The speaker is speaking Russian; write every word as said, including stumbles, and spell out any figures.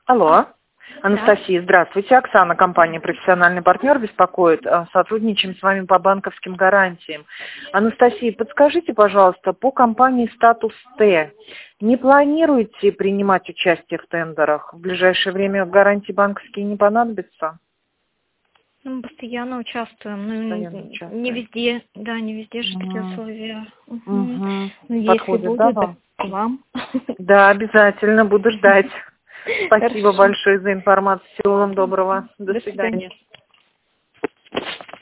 Алло. Да. Анастасия, здравствуйте. Оксана, компания «Профессиональный партнер» беспокоит. А, Сотрудничаем с вами по банковским гарантиям. Анастасия, подскажите, пожалуйста, по компании «Статус Т» не планируете принимать участие в тендерах? В ближайшее время гарантии банковские не понадобятся? Ну, мы постоянно участвуем. Ну, Постоянно не участвуете. везде, да, не везде же такие Мгм. условия. Угу. Мгм. Ну, если Подходит, да, будут, так вам? к вам. Да, обязательно буду ждать. Спасибо Хорошо. большое за информацию. Всего вам доброго. До До свидания. свидания.